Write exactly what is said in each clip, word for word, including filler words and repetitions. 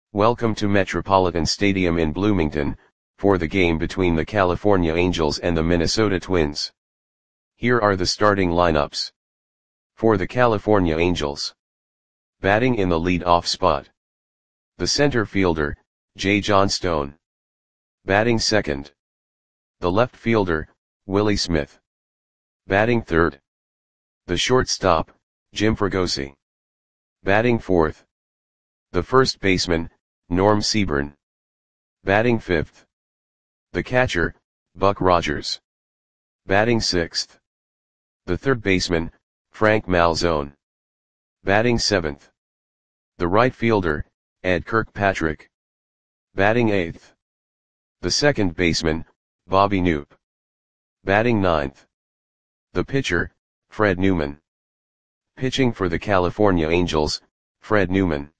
Welcome to Metropolitan Stadium in Bloomington, for the game between the California Angels and the Minnesota Twins. Here are the starting lineups. For the California Angels. Batting in the lead-off spot. The center fielder, Jay Johnstone. Batting second. The left fielder, Willie Smith. Batting third. The shortstop, Jim Fregosi. Batting fourth. The first baseman, Norm Seaburn. Batting fifth. The catcher, Buck Rogers. Batting sixth. The third baseman, Frank Malzone. Batting seventh. The right fielder, Ed Kirkpatrick. Batting eighth. The second baseman, Bobby Knoop. Batting ninth. The pitcher, Fred Newman. Pitching for the California Angels, Fred Newman.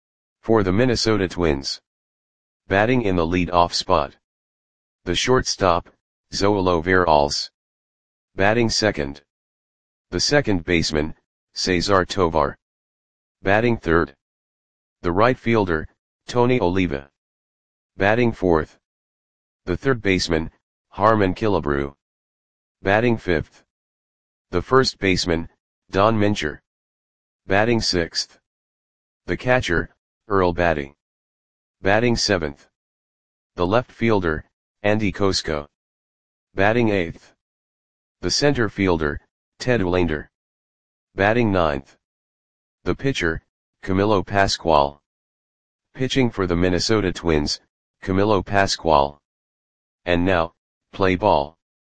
For the Minnesota Twins. Batting in the lead-off spot. The shortstop, Zoilo Veralles. Batting second. The second baseman, Cesar Tovar. Batting third. The right fielder, Tony Oliva. Batting fourth. The third baseman, Harmon Killebrew. Batting fifth. The first baseman, Don Mincher. Batting sixth. The catcher, Earl Batty. Batting seventh. The left fielder, Andy Kosko. Batting eighth. The center fielder, Ted Wilander. Batting ninth. The pitcher, Camilo Pascual. Pitching for the Minnesota Twins, Camilo Pascual. And now, play ball.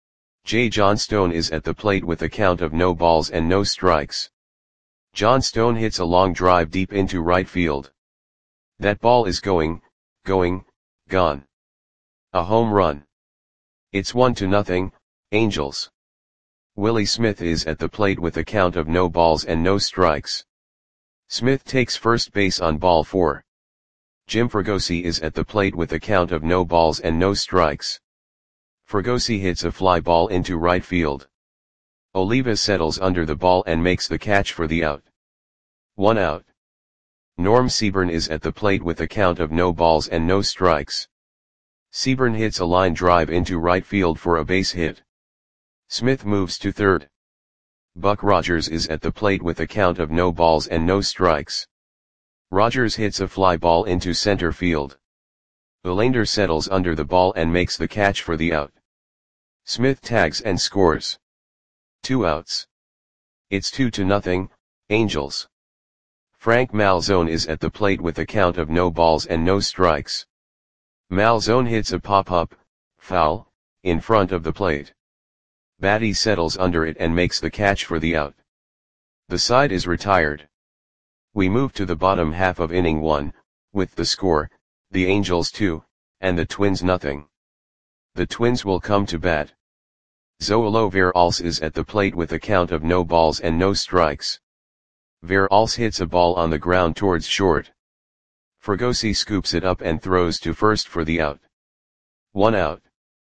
Jay Johnstone is at the plate with a count of no balls and no strikes. Johnstone hits a long drive deep into right field. That ball is going, going, gone. A home run. It's one to nothing, Angels. Willie Smith is at the plate with a count of no balls and no strikes. Smith takes first base on ball four. Jim Fregosi is at the plate with a count of no balls and no strikes. Fregosi hits a fly ball into right field. Oliva settles under the ball and makes the catch for the out. One out. Norm Seaburn is at the plate with a count of no balls and no strikes. Seaburn hits a line drive into right field for a base hit. Smith moves to third. Buck Rogers is at the plate with a count of no balls and no strikes. Rogers hits a fly ball into center field. Wilander settles under the ball and makes the catch for the out. Smith tags and scores. Two outs. It's two to nothing, Angels. Frank Malzone is at the plate with a count of no balls and no strikes. Malzone hits a pop-up, foul, in front of the plate. Batty settles under it and makes the catch for the out. The side is retired. We move to the bottom half of inning one, with the score, the Angels two, and the Twins nothing. The Twins will come to bat. Zoilo Veralles is at the plate with a count of no balls and no strikes. Veralles hits a ball on the ground towards short. Fregosi scoops it up and throws to first for the out. One out.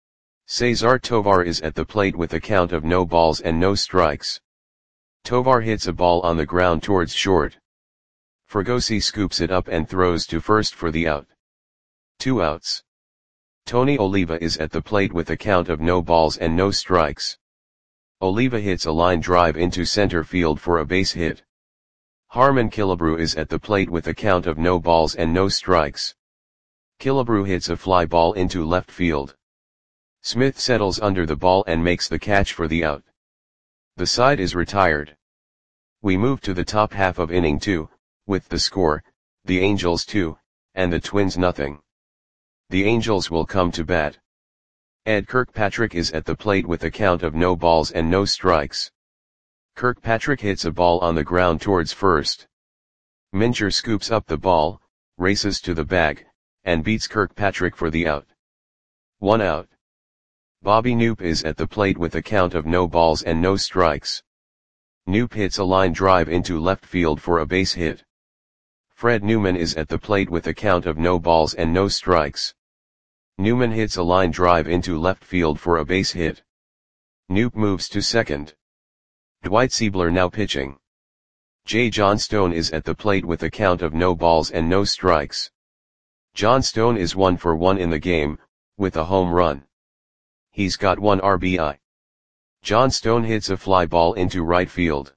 Cesar Tovar is at the plate with a count of no balls and no strikes. Tovar hits a ball on the ground towards short. Fregosi scoops it up and throws to first for the out. Two outs. Tony Oliva is at the plate with a count of no balls and no strikes. Oliva hits a line drive into center field for a base hit. Harmon Killebrew is at the plate with a count of no balls and no strikes. Killebrew hits a fly ball into left field. Smith settles under the ball and makes the catch for the out. The side is retired. We move to the top half of inning two, with the score, the Angels two, and the Twins nothing. The Angels will come to bat. Ed Kirkpatrick is at the plate with a count of no balls and no strikes. Kirkpatrick hits a ball on the ground towards first. Mincher scoops up the ball, races to the bag, and beats Kirkpatrick for the out. One out. Bobby Knoop is at the plate with a count of no balls and no strikes. Knoop hits a line drive into left field for a base hit. Fred Newman is at the plate with a count of no balls and no strikes. Newman hits a line drive into left field for a base hit. Knoop moves to second. Dwight Siebler now pitching. Jay Johnstone is at the plate with a count of no balls and no strikes. John Stone is one for one in the game, with a home run. He's got one R B I. John Stone hits a fly ball into right field.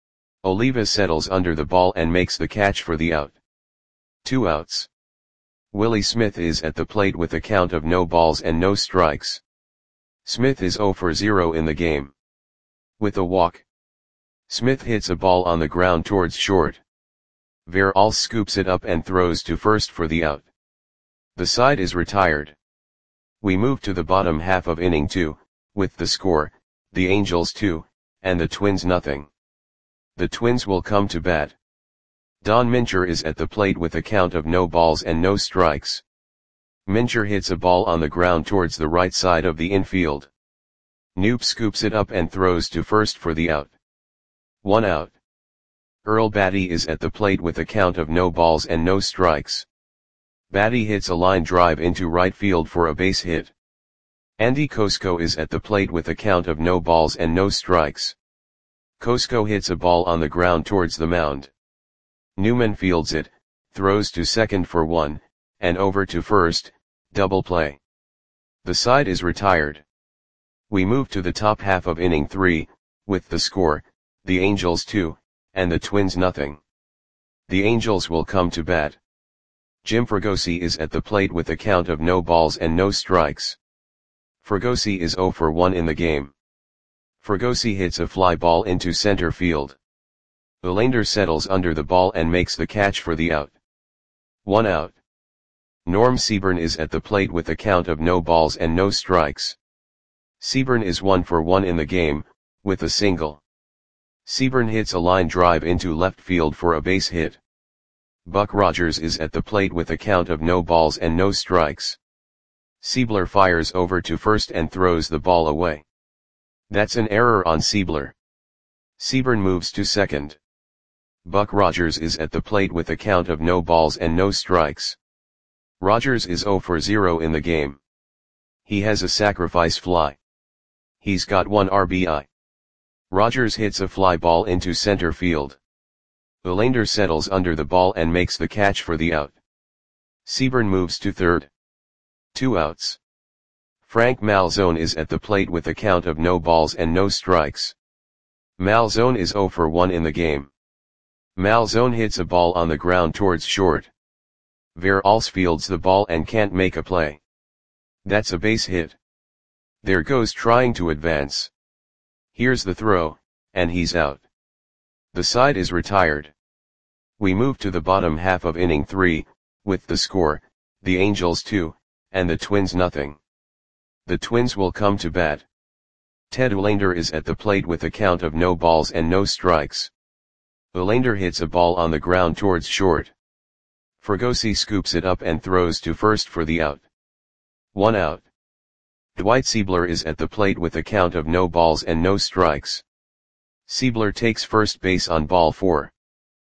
Oliva settles under the ball and makes the catch for the out. Two outs. Willie Smith is at the plate with a count of no balls and no strikes. Smith is zero for zero in the game. With a walk. Smith hits a ball on the ground towards short. Veralles scoops it up and throws to first for the out. The side is retired. We move to the bottom half of inning two, with the score, the Angels two, and the Twins nothing. The Twins will come to bat. Don Mincher is at the plate with a count of no balls and no strikes. Mincher hits a ball on the ground towards the right side of the infield. Knoop scoops it up and throws to first for the out. One out. Earl Batty is at the plate with a count of no balls and no strikes. Batty hits a line drive into right field for a base hit. Andy Kosko is at the plate with a count of no balls and no strikes. Kosko hits a ball on the ground towards the mound. Newman fields it, throws to second for one, and over to first, double play. The side is retired. We move to the top half of inning three, with the score, the Angels two, and the Twins nothing. The Angels will come to bat. Jim Fregosi is at the plate with a count of no balls and no strikes. Fregosi is zero for one in the game. Fregosi hits a fly ball into center field. Belander settles under the ball and makes the catch for the out. One out. Norm Seaburn is at the plate with a count of no balls and no strikes. Seaburn is one for one in the game, with a single. Seaburn hits a line drive into left field for a base hit. Buck Rogers is at the plate with a count of no balls and no strikes. Siebler fires over to first and throws the ball away. That's an error on Siebler. Seaburn moves to second. Buck Rogers is at the plate with a count of no balls and no strikes. Rogers is zero for zero in the game. He has a sacrifice fly. He's got one R B I. Rogers hits a fly ball into center field. Belander settles under the ball and makes the catch for the out. Seaburn moves to third. Two outs. Frank Malzone is at the plate with a count of no balls and no strikes. Malzone is zero for one in the game. Malzone hits a ball on the ground towards short. Veralles fields the ball and can't make a play. That's a base hit. There goes trying to advance. Here's the throw, and he's out. The side is retired. We move to the bottom half of inning three, with the score, the Angels two, and the Twins nothing. The Twins will come to bat. Ted Olander is at the plate with a count of no balls and no strikes. Olander hits a ball on the ground towards short. Fregosi scoops it up and throws to first for the out. One out. Dwight Siebler is at the plate with a count of no balls and no strikes. Siebler takes first base on ball four.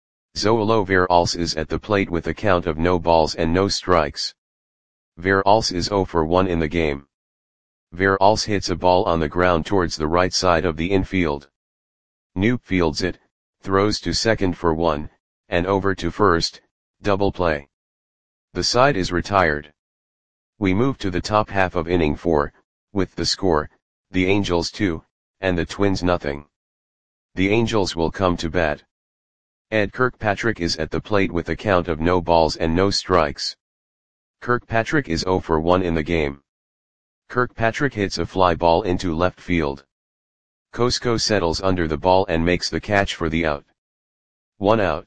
Zoilo Veralles is at the plate with a count of no balls and no strikes. Veralles is zero for one in the game. Veralles hits a ball on the ground towards the right side of the infield. Knoop fields it, throws to second for one, and over to first, double play. The side is retired. We move to the top half of inning four, with the score, the Angels two, and the Twins nothing. The Angels will come to bat. Ed Kirkpatrick is at the plate with a count of no balls and no strikes. Kirkpatrick is zero for one in the game. Kirkpatrick hits a fly ball into left field. Kosko settles under the ball and makes the catch for the out. One out.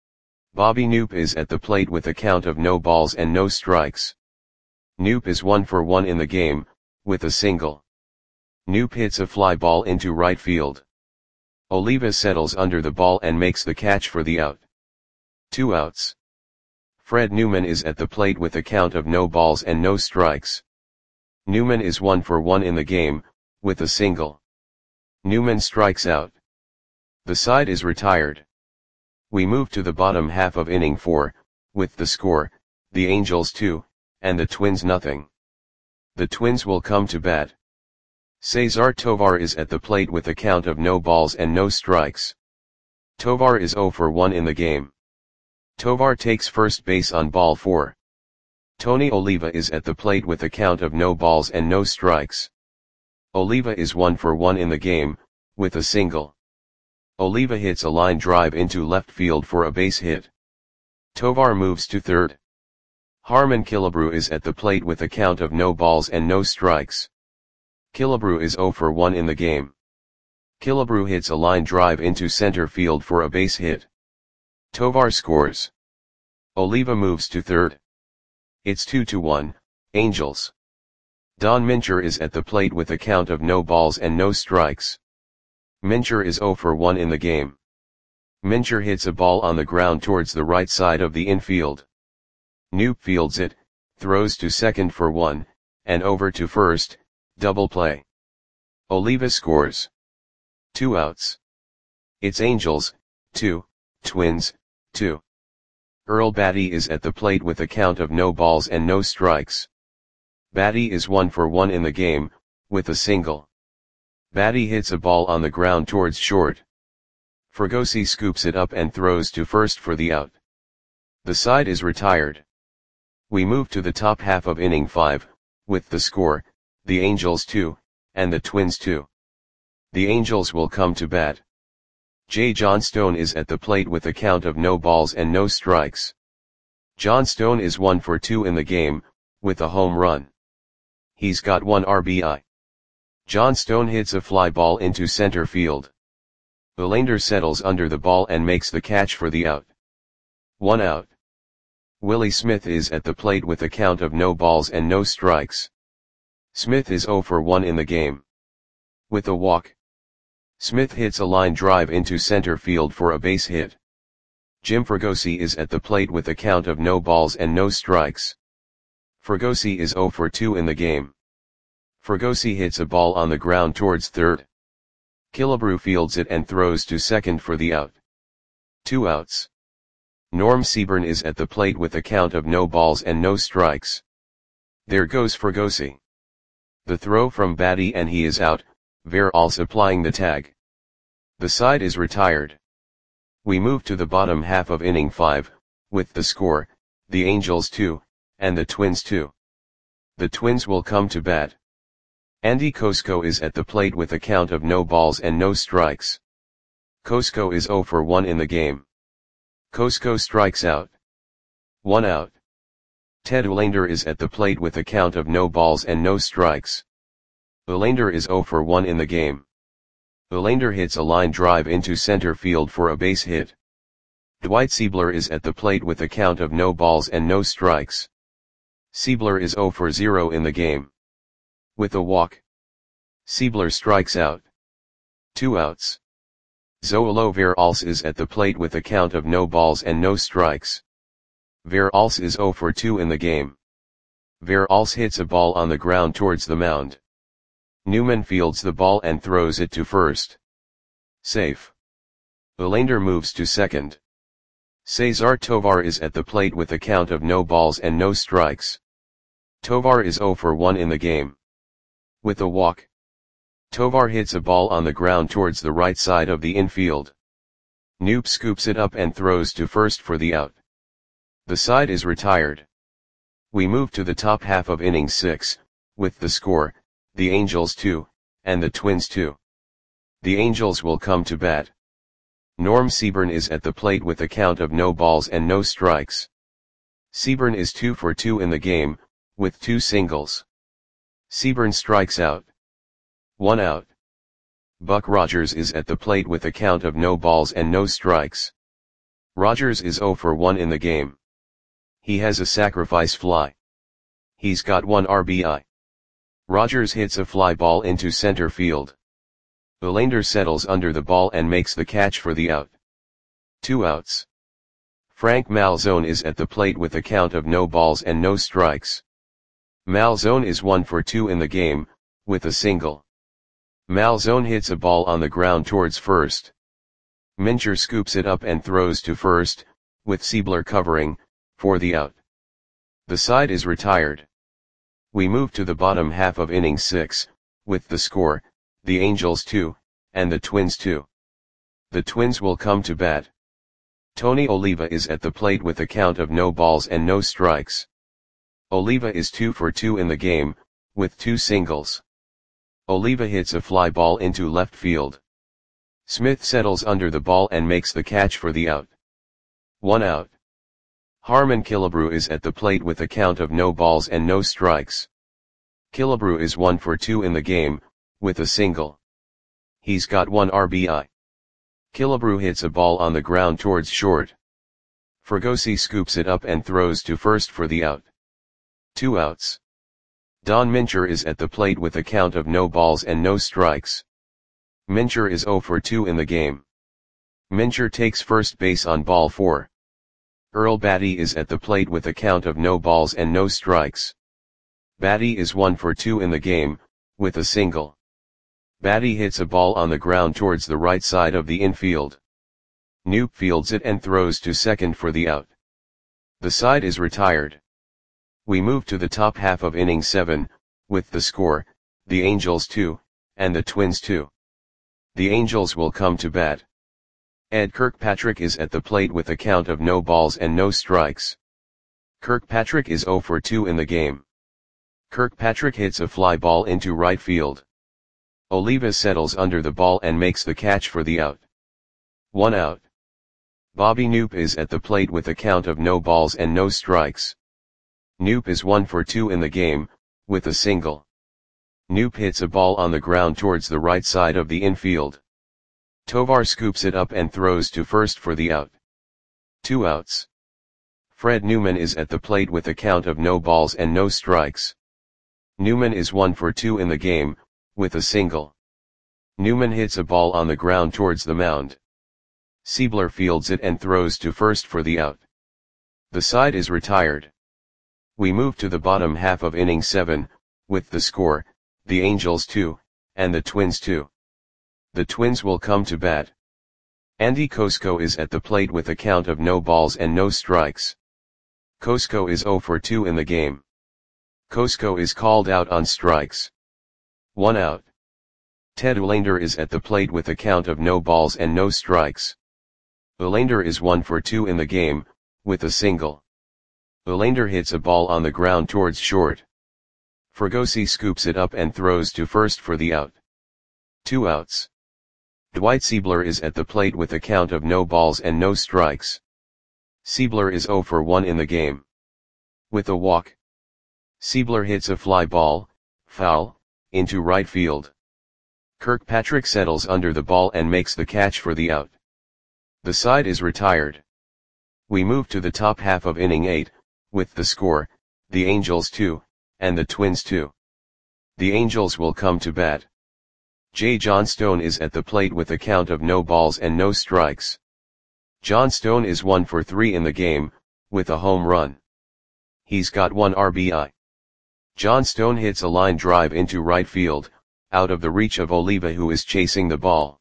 Bobby Knoop is at the plate with a count of no balls and no strikes. Knoop is one for one in the game, with a single. Knoop hits a fly ball into right field. Oliva settles under the ball and makes the catch for the out. Two outs. Fred Newman is at the plate with a count of no balls and no strikes. Newman is one for one in the game, with a single. Newman strikes out. The side is retired. We move to the bottom half of inning four, with the score, the Angels two, and the Twins nothing. The Twins will come to bat. Cesar Tovar is at the plate with a count of no balls and no strikes. Tovar is zero for one in the game. Tovar takes first base on ball four. Tony Oliva is at the plate with a count of no balls and no strikes. Oliva is one for one in the game, with a single. Oliva hits a line drive into left field for a base hit. Tovar moves to third. Harmon Killebrew is at the plate with a count of no balls and no strikes. Killebrew is zero for one in the game. Killebrew hits a line drive into center field for a base hit. Tovar scores. Oliva moves to third. It's two to one, Angels. Don Mincher is at the plate with a count of no balls and no strikes. Mincher is zero for one in the game. Mincher hits a ball on the ground towards the right side of the infield. Knoop fields it, throws to second for one, and over to first, double play. Oliva scores. Two outs. It's Angels, two, Twins, two. Earl Batty is at the plate with a count of no balls and no strikes. Batty is one for one in the game, with a single. Batty hits a ball on the ground towards short. Fregosi scoops it up and throws to first for the out. The side is retired. We move to the top half of inning five, with the score, the Angels two, and the Twins two. The Angels will come to bat. Jay Johnstone is at the plate with a count of no balls and no strikes. Johnstone is one for two in the game, with a home run. He's got one R B I. Johnstone hits a fly ball into center field. Verlander settles under the ball and makes the catch for the out. One out. Willie Smith is at the plate with a count of no balls and no strikes. Smith is zero for one in the game. With a walk. Smith hits a line drive into center field for a base hit. Jim Fregosi is at the plate with a count of no balls and no strikes. Fregosi is zero for two in the game. Fregosi hits a ball on the ground towards third. Killebrew fields it and throws to second for the out. Two outs. Norm Seaburn is at the plate with a count of no balls and no strikes. There goes Fregosi. The throw from Batty and he is out, Veralls applying the tag. The side is retired. We move to the bottom half of inning five, with the score, the Angels two, and the Twins two. The Twins will come to bat. Andy Kosko is at the plate with a count of no balls and no strikes. Kosko is zero for one in the game. Kosko strikes out. One out. Ted Verlander is at the plate with a count of no balls and no strikes. Verlander is zero for one in the game. Verlander hits a line drive into center field for a base hit. Dwight Seabler is at the plate with a count of no balls and no strikes. Seabler is zero for zero in the game. With a walk. Seabler strikes out. Two outs. Zoilo Veralls is at the plate with a count of no balls and no strikes. Veralls is zero for two in the game. Veralls hits a ball on the ground towards the mound. Newman fields the ball and throws it to first. Safe. Verlander moves to second. Cesar Tovar is at the plate with a count of no balls and no strikes. Tovar is zero for one in the game. With a walk. Tovar hits a ball on the ground towards the right side of the infield. Knoop scoops it up and throws to first for the out. The side is retired. We move to the top half of inning six, with the score, the Angels two, and the Twins two. The Angels will come to bat. Norm Seaburn is at the plate with a count of no balls and no strikes. Seaburn is two for two in the game, with two singles. Seaburn strikes out. One out. Buck Rogers is at the plate with a count of no balls and no strikes. Rogers is zero for one in the game. He has a sacrifice fly. He's got one R B I. Rogers hits a fly ball into center field. Verlander settles under the ball and makes the catch for the out. Two outs. Frank Malzone is at the plate with a count of no balls and no strikes. Malzone is one for two in the game, with a single. Malzone hits a ball on the ground towards first. Mincher scoops it up and throws to first, with Seabler covering, for the out. The side is retired. We move to the bottom half of inning six, with the score, the Angels two, and the Twins two. The Twins will come to bat. Tony Oliva is at the plate with a count of no balls and no strikes. Oliva is two for two in the game, with two singles. Oliva hits a fly ball into left field. Smith settles under the ball and makes the catch for the out. One out. Harmon Killebrew is at the plate with a count of no balls and no strikes. Killebrew is one for two in the game, with a single. He's got one R B I. Killebrew hits a ball on the ground towards short. Fregosi scoops it up and throws to first for the out. Two outs. Don Mincher is at the plate with a count of no balls and no strikes. Mincher is zero for two in the game. Mincher takes first base on ball four. Earl Batty is at the plate with a count of no balls and no strikes. Batty is one for two in the game, with a single. Batty hits a ball on the ground towards the right side of the infield. Knoop fields it and throws to second for the out. The side is retired. We move to the top half of inning seven, with the score, the Angels two, and the Twins two. The Angels will come to bat. Ed Kirkpatrick is at the plate with a count of no balls and no strikes. Kirkpatrick is zero for two in the game. Kirkpatrick hits a fly ball into right field. Oliva settles under the ball and makes the catch for the out. One out. Bobby Knoop is at the plate with a count of no balls and no strikes. Knoop is one for two in the game, with a single. Knoop hits a ball on the ground towards the right side of the infield. Tovar scoops it up and throws to first for the out. Two outs. Fred Newman is at the plate with a count of no balls and no strikes. Newman is one for two in the game, with a single. Newman hits a ball on the ground towards the mound. Siebler fields it and throws to first for the out. The side is retired. We move to the bottom half of inning seven, with the score, the Angels two, and the Twins two. The Twins will come to bat. Andy Kosko is at the plate with a count of no balls and no strikes. Kosko is zero for two in the game. Kosko is called out on strikes. One out. Ted Olander is at the plate with a count of no balls and no strikes. Olander is one for two in the game, with a single. Olander hits a ball on the ground towards short. Fregosi scoops it up and throws to first for the out. Two outs. Dwight Siebler is at the plate with a count of no balls and no strikes. Siebler is zero for one in the game. With a walk. Siebler hits a fly ball, foul, into right field. Kirkpatrick settles under the ball and makes the catch for the out. The side is retired. We move to the top half of inning eight, with the score, the Angels two, and the Twins two. The Angels will come to bat. J. John Stone is at the plate with a count of no balls and no strikes. John Stone is one for three in the game, with a home run. He's got one R B I. John Stone hits a line drive into right field, out of the reach of Oliva, who is chasing the ball.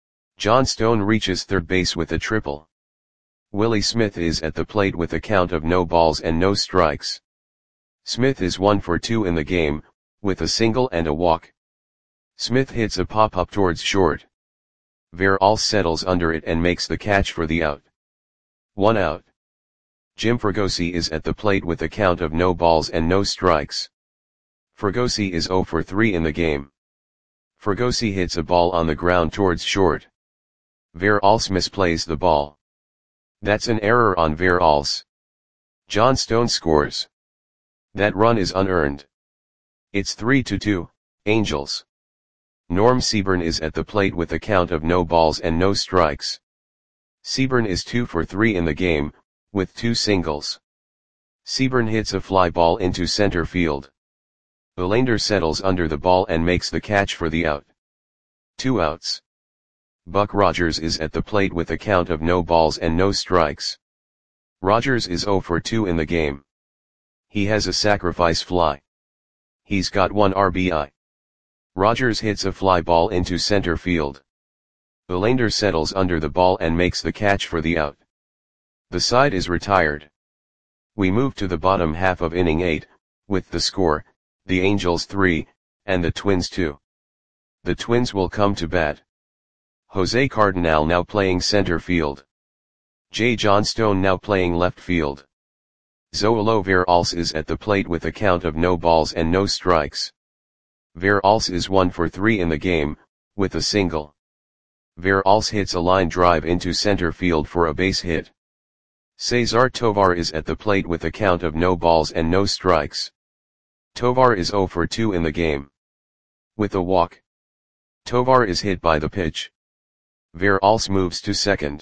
John Stone reaches third base with a triple. Willie Smith is at the plate with a count of no balls and no strikes. Smith is one for two in the game, with a single and a walk. Smith hits a pop-up towards short. Veralls settles under it and makes the catch for the out. One out. Jim Fregosi is at the plate with a count of no balls and no strikes. Fregosi is zero for three in the game. Fregosi hits a ball on the ground towards short. Veralls misplays the ball. That's an error on Veralls. John Stone scores. That run is unearned. It's three to two, Angels. Norm Seaburn is at the plate with a count of no balls and no strikes. Seaburn is two for three in the game, with two singles. Seaburn hits a fly ball into center field. Olander settles under the ball and makes the catch for the out. Two outs. Buck Rogers is at the plate with a count of no balls and no strikes. Rogers is zero for two in the game. He has a sacrifice fly. He's got one R B I. Rogers hits a fly ball into center field. Olander settles under the ball and makes the catch for the out. The side is retired. We move to the bottom half of inning eight, with the score, the Angels three, and the Twins two. The Twins will come to bat. Jose Cardinal now playing center field. J. John Stone now playing left field. Zoolo Veralls is at the plate with a count of no balls and no strikes. Veralls is one for three in the game, with a single. Veralls hits a line drive into center field for a base hit. Cesar Tovar is at the plate with a count of no balls and no strikes. Tovar is zero for two in the game. With a walk. Tovar is hit by the pitch. Veralls moves to second.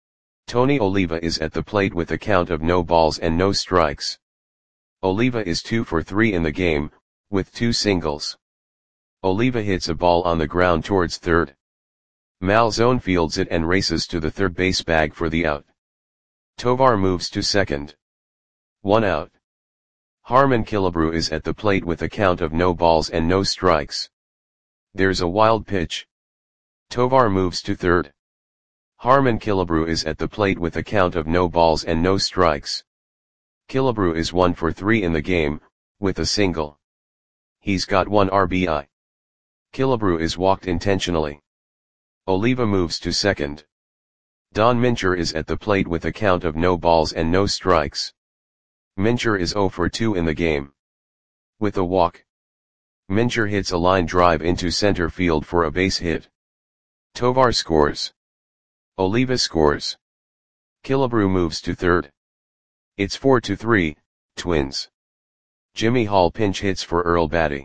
Tony Oliva is at the plate with a count of no balls and no strikes. Oliva is two for three in the game, with two singles. Oliva hits a ball on the ground towards third. Malzone fields it and races to the third base bag for the out. Tovar moves to second. One out. Harmon Killebrew is at the plate with a count of no balls and no strikes. There's a wild pitch. Tovar moves to third. Harmon Killebrew is at the plate with a count of no balls and no strikes. Killebrew is one for three in the game, with a single. He's got one R B I. Killebrew is walked intentionally. Oliva moves to second. Don Mincher is at the plate with a count of no balls and no strikes. Mincher is zero for two in the game. With a walk. Mincher hits a line drive into center field for a base hit. Tovar scores. Oliva scores. Killebrew moves to third. It's four to three, Twins. Jimmy Hall pinch hits for Earl Batty.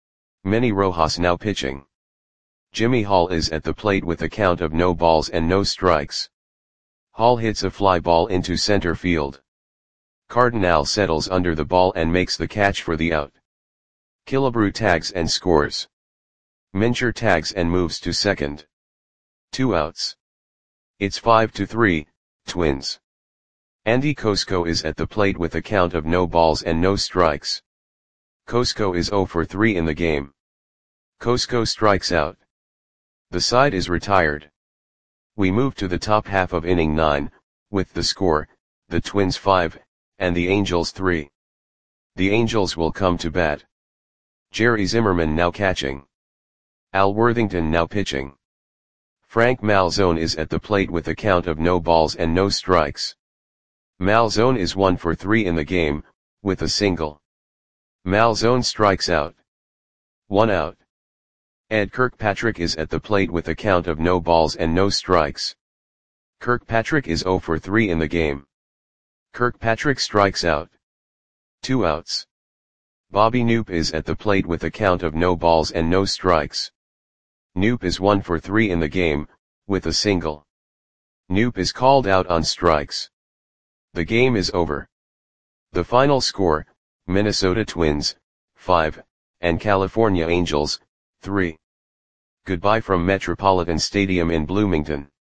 Manny Rojas now pitching. Jimmy Hall is at the plate with a count of no balls and no strikes. Hall hits a fly ball into center field. Cardinal settles under the ball and makes the catch for the out. Killebrew tags and scores. Mincher tags and moves to second. Two outs. It's five to three, Twins. Andy Cosco is at the plate with a count of no balls and no strikes. Cosco is zero for three in the game. Cosco strikes out. The side is retired. We move to the top half of inning nine, with the score, the Twins five, and the Angels three. The Angels will come to bat. Jerry Zimmerman now catching. Al Worthington now pitching. Frank Malzone is at the plate with a count of no balls and no strikes. Malzone is one for three in the game, with a single. Malzone strikes out. One out. Ed Kirkpatrick is at the plate with a count of no balls and no strikes. Kirkpatrick is zero for three in the game. Kirkpatrick strikes out. Two outs. Bobby Knoop is at the plate with a count of no balls and no strikes. Knoop is one for three in the game, with a single. Knoop is called out on strikes. The game is over. The final score, Minnesota Twins, five, and California Angels, three. Goodbye from Metropolitan Stadium in Bloomington.